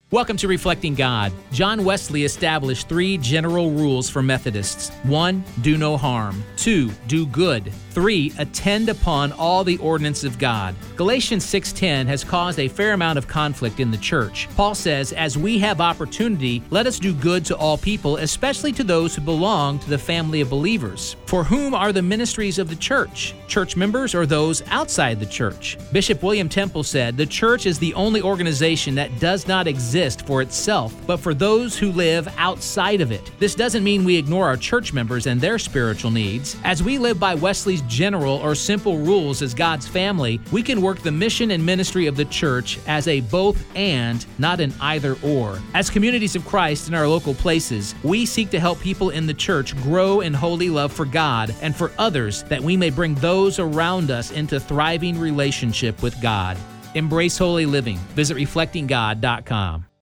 Welcome to Reflecting God. John Wesley established 3 general rules for Methodists. 1, do no harm. 2, do good. 3, attend upon all the ordinance of God. Galatians 6:10 has caused a fair amount of conflict in the church. Paul says, as we have opportunity, let us do good to all people, especially to those who belong to the family of believers. For whom are the ministries of the church? Church members or those outside the church? Bishop William Temple said, the church is the only organization that does not exist for itself, but for those who live outside of it. This doesn't mean we ignore our church members and their spiritual needs. As we live by Wesley's general or simple rules as God's family, we can work the mission and ministry of the church as a both and, not an either or. As communities of Christ in our local places, we seek to help people in the church grow in holy love for God and for others, that we may bring those around us into thriving relationship with God. Embrace holy living. Visit reflectinggod.com.